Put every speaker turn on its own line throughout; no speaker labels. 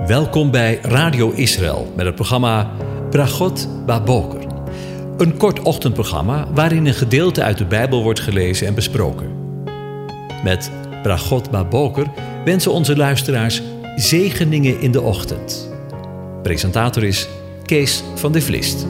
Welkom bij Radio Israël met het programma Bragot Baboker. Een kort ochtendprogramma waarin een gedeelte uit de Bijbel wordt gelezen en besproken. Met Bragot Baboker wensen onze luisteraars zegeningen in de ochtend. Presentator is Kees van de Vlist.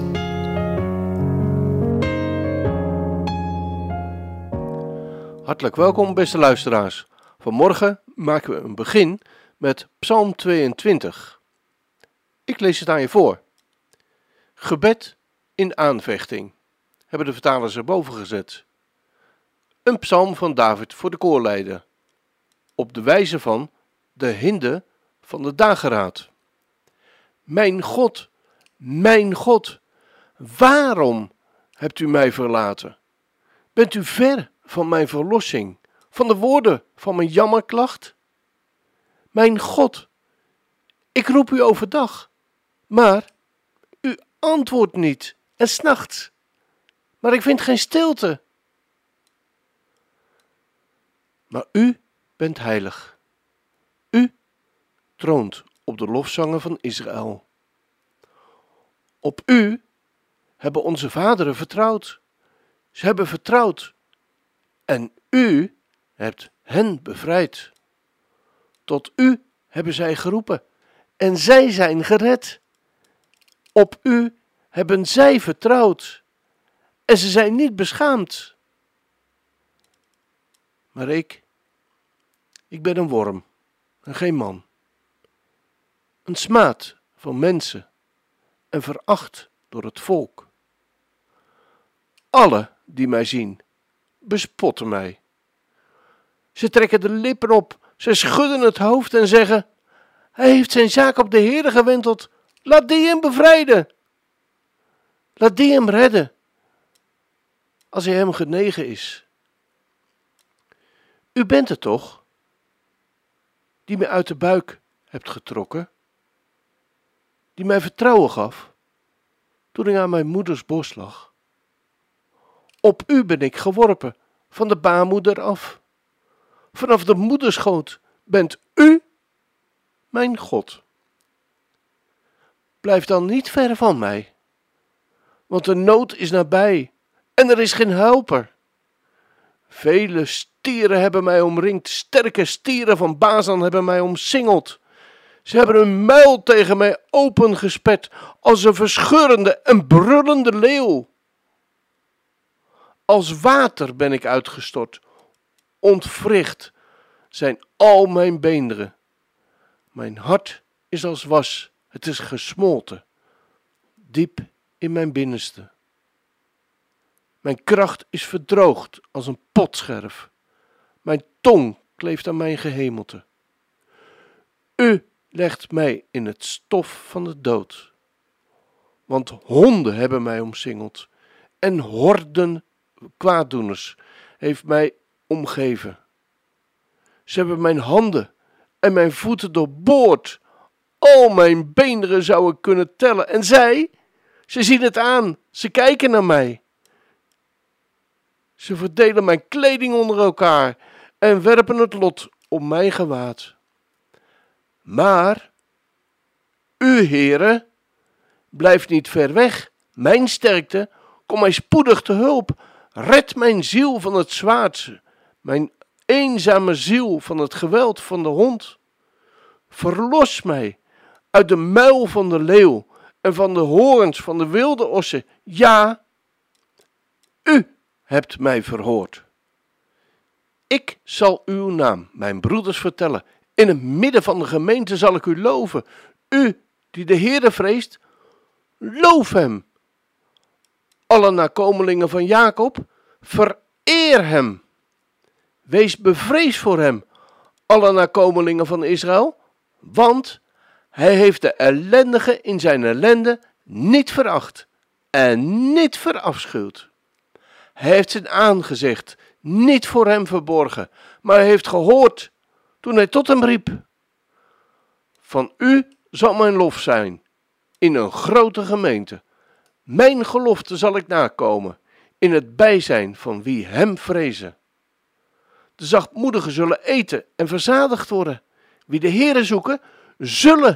Hartelijk welkom, beste luisteraars. Vanmorgen maken we een begin met Psalm 22. Ik lees het aan je voor. Gebed in aanvechting, hebben de vertalers erboven gezet. Een psalm van David voor de koorleider, op de wijze van de hinde van de dageraad. Mijn God, waarom hebt u mij verlaten? Bent u ver van mijn verlossing, van de woorden van mijn jammerklacht? Mijn God, ik roep u overdag, maar u antwoordt niet, en 's nachts, maar ik vind geen stilte. Maar u bent heilig. U troont op de lofzangen van Israël. Op u hebben onze vaderen vertrouwd. Ze hebben vertrouwd en u hebt hen bevrijd. Tot u hebben zij geroepen en zij zijn gered. Op u hebben zij vertrouwd en ze zijn niet beschaamd. Maar ik ben een worm en geen man. Een smaad van mensen en veracht door het volk. Alle die mij zien, bespotten mij. Ze trekken de lippen op, ze schudden het hoofd en zeggen: hij heeft zijn zaak op de Heere gewenteld, laat die hem bevrijden. Laat die hem redden, als hij hem genegen is. U bent het toch, die mij uit de buik hebt getrokken, die mij vertrouwen gaf, toen ik aan mijn moeders borst lag. Op u ben ik geworpen, van de baarmoeder af. Vanaf de moederschoot bent u mijn God. Blijf dan niet ver van mij, want de nood is nabij en er is geen helper. Vele stieren hebben mij omringd, sterke stieren van Bazan hebben mij omsingeld. Ze hebben hun muil tegen mij opengesperd als een verscheurende en brullende leeuw. Als water ben ik uitgestort, ontwricht zijn al mijn beenderen. Mijn hart is als was, het is gesmolten, diep in mijn binnenste. Mijn kracht is verdroogd als een potscherf. Mijn tong kleeft aan mijn gehemelte. U legt mij in het stof van de dood. Want honden hebben mij omsingeld en horden kwaaddoeners heeft mij omgeven. Ze hebben mijn handen en mijn voeten doorboord. Al mijn beenderen zou ik kunnen tellen. En ze zien het aan. Ze kijken naar mij. Ze verdelen mijn kleding onder elkaar en werpen het lot op mijn gewaad. Maar u, Heere, blijft niet ver weg. Mijn sterkte, kom mij spoedig te hulp. Red mijn ziel van het zwaard, mijn eenzame ziel van het geweld van de hond. Verlos mij uit de muil van de leeuw en van de horens van de wilde ossen. Ja, u hebt mij verhoord. Ik zal uw naam, mijn broeders, vertellen. In het midden van de gemeente zal ik u loven. U die de Heere vreest, loof hem. Alle nakomelingen van Jacob, vereer hem. Wees bevreesd voor hem, alle nakomelingen van Israël, want hij heeft de ellendige in zijn ellende niet veracht en niet verafschuwd. Hij heeft zijn aangezicht niet voor hem verborgen, maar hij heeft gehoord toen hij tot hem riep. Van u zal mijn lof zijn in een grote gemeente. Mijn gelofte zal ik nakomen in het bijzijn van wie hem vrezen. De zachtmoedigen zullen eten en verzadigd worden. Wie de Heere zoeken, zullen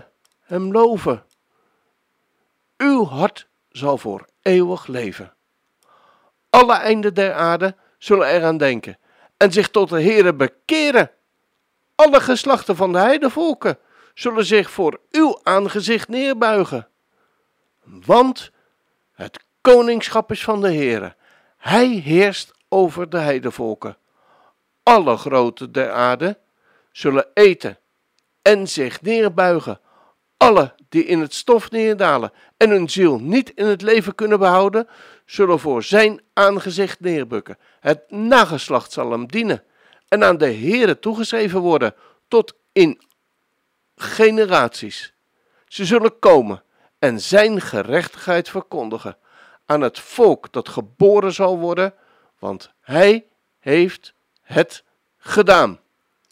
hem loven. Uw hart zal voor eeuwig leven. Alle einden der aarde zullen eraan denken en zich tot de Heere bekeren. Alle geslachten van de heidevolken zullen zich voor uw aangezicht neerbuigen. Want het koningschap is van de Heere. Hij heerst over de heidevolken. Alle groten der aarde zullen eten en zich neerbuigen. Alle die in het stof neerdalen en hun ziel niet in het leven kunnen behouden, zullen voor zijn aangezicht neerbukken. Het nageslacht zal hem dienen en aan de Heere toegeschreven worden tot in generaties. Ze zullen komen en zijn gerechtigheid verkondigen aan het volk dat geboren zal worden, want hij heeft het gedaan.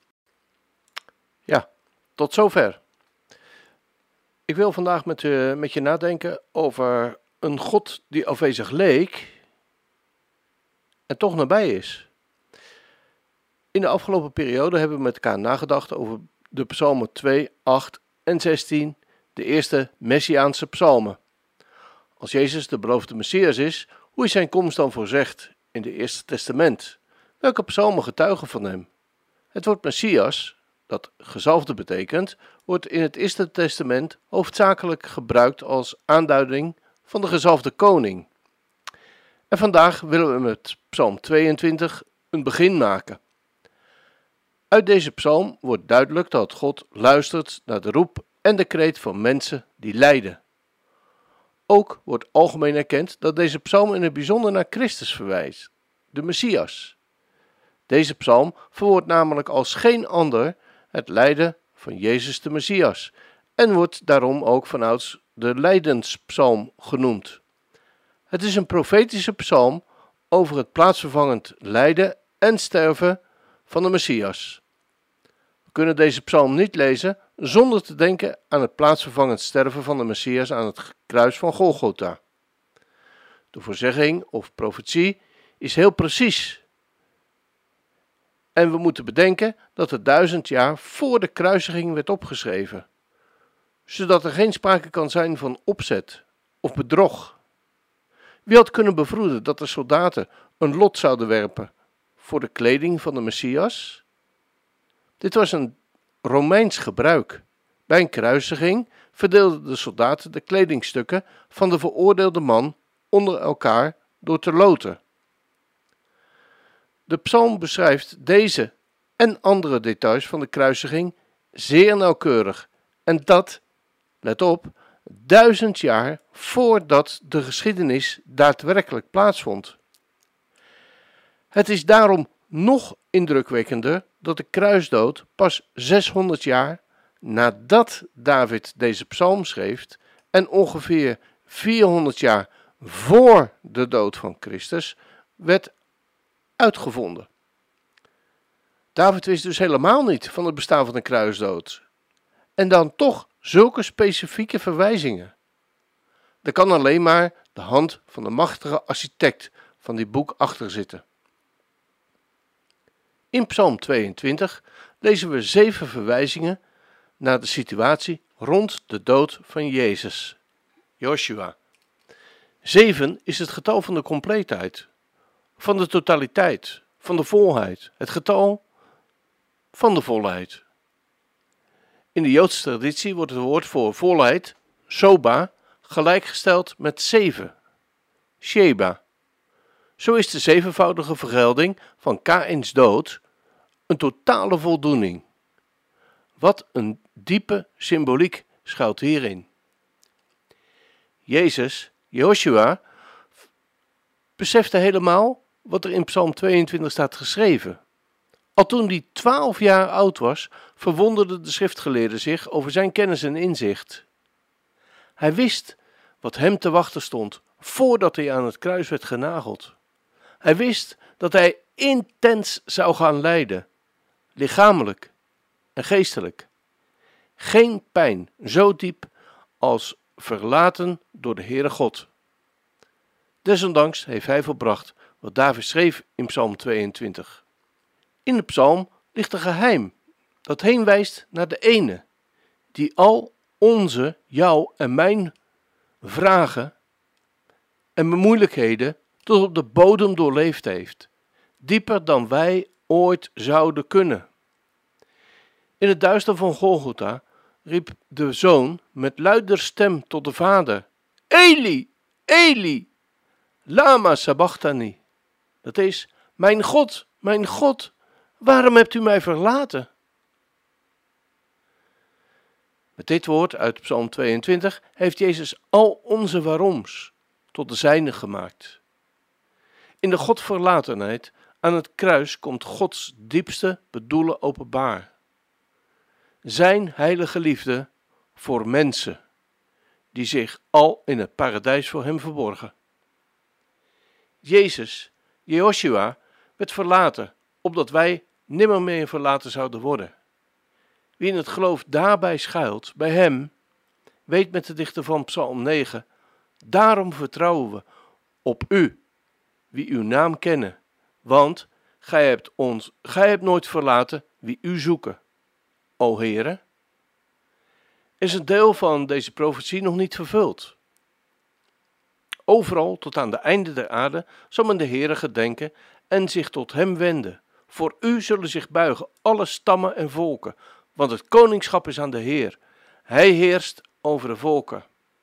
Ja, tot zover. Ik wil vandaag met je nadenken over een God die afwezig leek en toch nabij is. In de afgelopen periode hebben we met elkaar nagedacht over de psalmen 2, 8 en 16, de eerste Messiaanse psalmen. Als Jezus de beloofde Messias is, hoe is zijn komst dan voorzegd in het Eerste Testament? Welke psalmen getuigen van hem? Het woord Messias, dat gezalfde betekent, wordt in het Eerste Testament hoofdzakelijk gebruikt als aanduiding van de gezalfde koning. En vandaag willen we met Psalm 22 een begin maken. Uit deze psalm wordt duidelijk dat God luistert naar de roep en de kreet van mensen die lijden. Ook wordt algemeen erkend dat deze psalm in het bijzonder naar Christus verwijst, de Messias. Deze psalm verwoordt namelijk als geen ander het lijden van Jezus de Messias en wordt daarom ook vanouds de lijdenspsalm genoemd. Het is een profetische psalm over het plaatsvervangend lijden en sterven van de Messias. We kunnen deze psalm niet lezen zonder te denken aan het plaatsvervangend sterven van de Messias aan het kruis van Golgotha. De voorzegging of profetie is heel precies. En we moeten bedenken dat het 1000 jaar voor de kruisiging werd opgeschreven, zodat er geen sprake kan zijn van opzet of bedrog. Wie had kunnen bevroeden dat de soldaten een lot zouden werpen voor de kleding van de Messias? Dit was een Romeins gebruik. Bij een kruisiging verdeelden de soldaten de kledingstukken van de veroordeelde man onder elkaar door te loten. De psalm beschrijft deze en andere details van de kruisiging zeer nauwkeurig. En dat, let op, 1000 jaar voordat de geschiedenis daadwerkelijk plaatsvond. Het is daarom nog indrukwekkender dat de kruisdood pas 600 jaar nadat David deze psalm schreef en ongeveer 400 jaar voor de dood van Christus werd uitgevonden. David wist dus helemaal niet van het bestaan van de kruisdood. En dan toch zulke specifieke verwijzingen. Er kan alleen maar de hand van de machtige architect van dit boek achter zitten. In Psalm 22 lezen we 7 verwijzingen naar de situatie rond de dood van Jezus, Joshua. 7 is het getal van de compleetheid, van de totaliteit, van de volheid, het getal van de volheid. In de Joodse traditie wordt het woord voor volheid, soba, gelijkgesteld met 7, sheba. Zo is de zevenvoudige vergelding van Kaïns dood een totale voldoening. Wat een diepe symboliek schuilt hierin. Jezus, Joshua, besefte helemaal wat er in Psalm 22 staat geschreven. Al toen hij 12 jaar oud was, verwonderden de schriftgeleerden zich over zijn kennis en inzicht. Hij wist wat hem te wachten stond voordat hij aan het kruis werd genageld. Hij wist dat hij intens zou gaan lijden, lichamelijk en geestelijk. Geen pijn zo diep als verlaten door de Heere God. Desondanks heeft hij volbracht wat David schreef in Psalm 22. In de psalm ligt een geheim dat heen wijst naar de ene, die al onze, jouw en mijn vragen en moeilijkheden tot op de bodem doorleefd heeft. Dieper dan wij ooit zouden kunnen. In het duister van Golgotha riep de zoon met luider stem tot de vader: Eli, Eli, lama sabachthani. Dat is, mijn God, waarom hebt u mij verlaten? Met dit woord uit Psalm 22 heeft Jezus al onze waaroms tot de zijne gemaakt. In de Godverlatenheid aan het kruis komt Gods diepste bedoelen openbaar. Zijn heilige liefde voor mensen, die zich al in het paradijs voor hem verborgen. Jezus, Jehoshua, werd verlaten, opdat wij nimmer meer verlaten zouden worden. Wie in het geloof daarbij schuilt, bij hem, weet met de dichter van Psalm 9, daarom vertrouwen we op u, wie uw naam kennen, want gij hebt nooit verlaten wie u zoeken. O Heere, is een deel van deze profetie nog niet vervuld. Overal tot aan de einde der aarde zal men de Heere gedenken en zich tot hem wenden. Voor u zullen zich buigen alle stammen en volken, want het koningschap is aan de Heer. Hij heerst over de volken.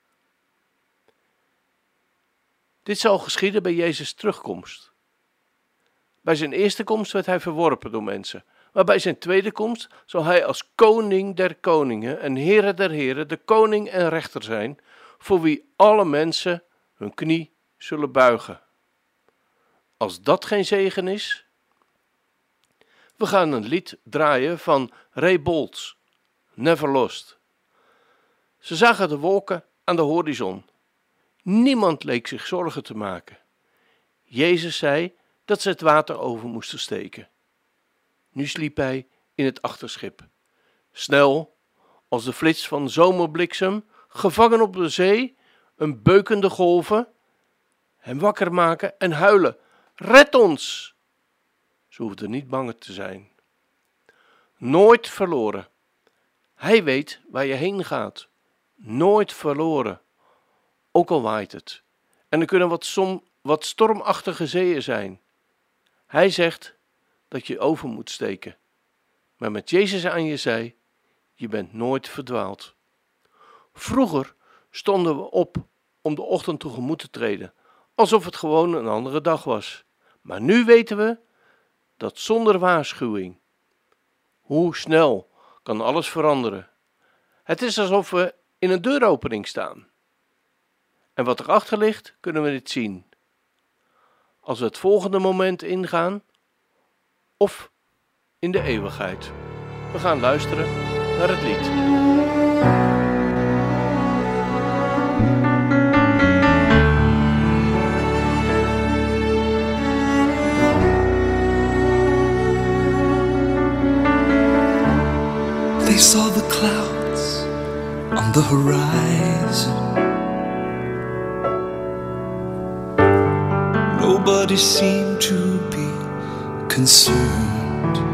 Dit zal geschieden bij Jezus' terugkomst. Bij zijn eerste komst werd hij verworpen door mensen, maar bij zijn tweede komst zal hij als koning der koningen en Heere der heren de koning en rechter zijn, voor wie alle mensen hun knie zullen buigen. Als dat geen zegen is, we gaan een lied draaien van Ray Boltz, Never Lost. Ze zagen de wolken aan de horizon. Niemand leek zich zorgen te maken. Jezus zei dat ze het water over moesten steken. Nu sliep hij in het achterschip. Snel, als de flits van zomerbliksem, gevangen op de zee, een beukende golven, hem wakker maken en huilen: red ons! Ze hoefden niet bang te zijn. Nooit verloren. Hij weet waar je heen gaat. Nooit verloren. Ook al waait het. En er kunnen wat stormachtige zeeën zijn. Hij zegt dat je over moet steken. Maar met Jezus aan je zij, je bent nooit verdwaald. Vroeger stonden we op om de ochtend tegemoet te treden, alsof het gewoon een andere dag was. Maar nu weten we dat zonder waarschuwing. Hoe snel kan alles veranderen? Het is alsof we in een deuropening staan. En wat erachter ligt, kunnen we niet zien. Als we het volgende moment ingaan, of in de eeuwigheid. We gaan luisteren naar het lied.
They saw the clouds on the horizon. Nobody seemed to be concerned.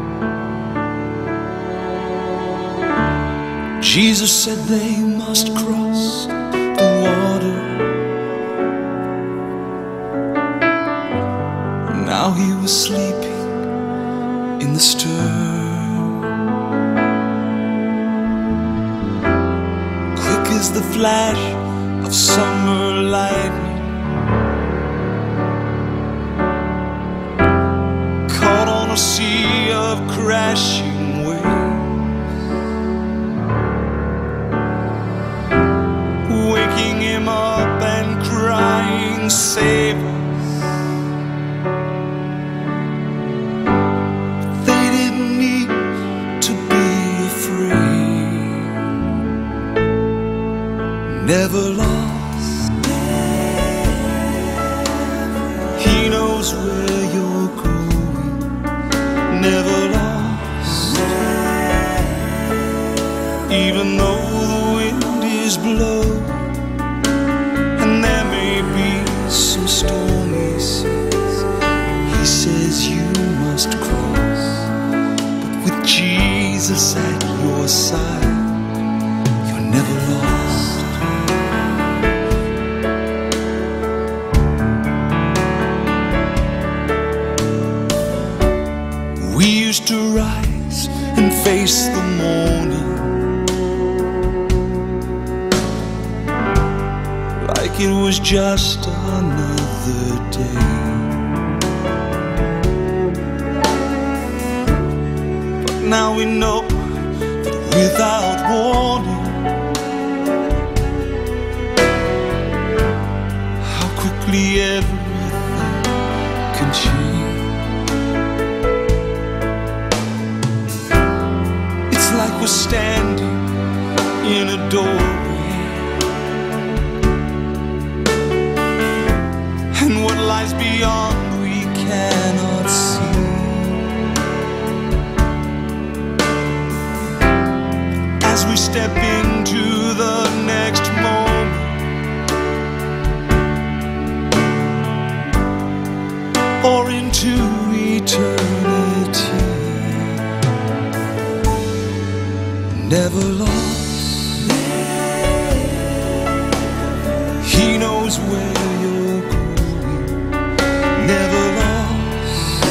Jesus said they must cross the water. Now he was sleeping in the stern. Is the flash of summer lightning, caught on a sea of crashing waves, waking him up and crying, save us. They didn't need to be afraid. Never lost. He knows where you're going. Never lost. Even though the wind is blowing and there may be some stormy seas, he says you must cross. But with Jesus at your side, you're never lost. was just another day. But now we know that without warning, how quickly everything can change. It's like we're standing in a doorway, and what lies beyond we cannot see. As we step into the next moment, or into eternity, never lost. He knows where you're going. Never lost.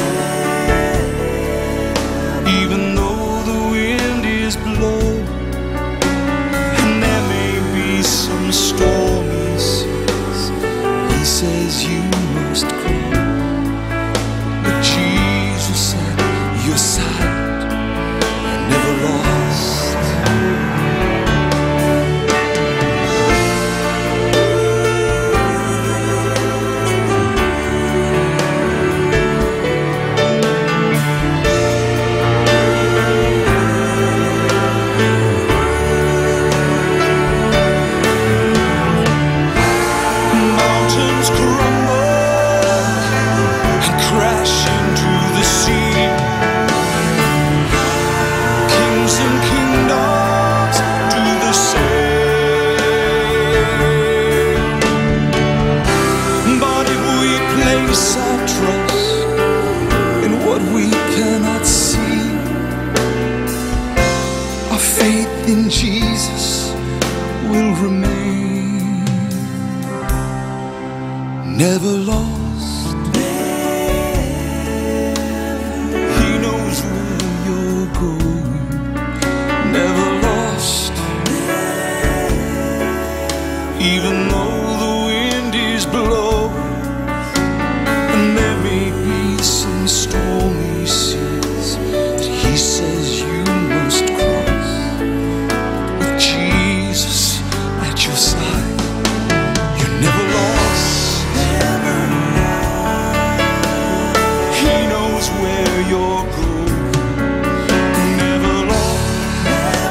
Even though the wind is blowing, and there may be some stormy seas, he says you must go. With Jesus at your side, you're never lost. Mountains crumble and crash into the sea. Kings and kingdoms do the same. But if we place our trust in what we cannot see, our faith in Jesus will remain. Never lost. He knows where you're going. Never lost. Even though the wind is blowing, and there may be some stormy seas that he says you must cross. With Jesus at your side, you're never lost. He knows where you're going. Never lost.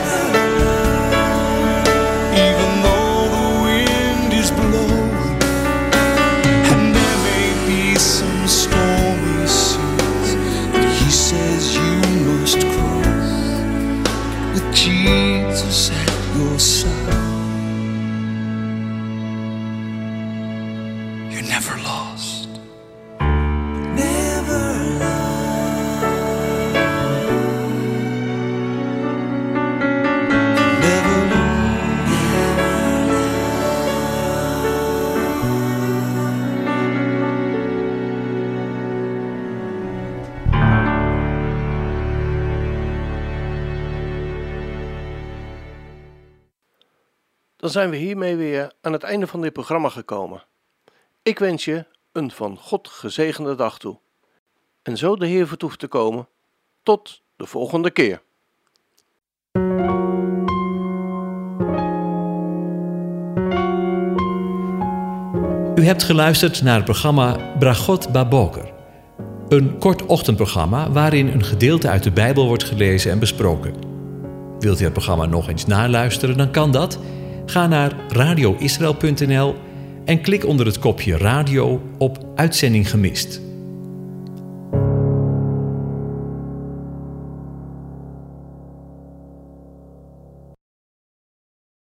Even though the wind is blowing, and there may be some stormy seas that he says you must cross. With Jesus at your side, you're never lost. Never lost. Never lost.
Dan zijn we hiermee weer aan het einde van dit programma gekomen. Ik wens je een van God gezegende dag toe. En zo de Heer vertoeft te komen. Tot de volgende keer.
U hebt geluisterd naar het programma Bragot Baboker. Een kort ochtendprogramma waarin een gedeelte uit de Bijbel wordt gelezen en besproken. Wilt u het programma nog eens naluisteren, dan kan dat. Ga naar radioisrael.nl en klik onder het kopje radio op Uitzending gemist.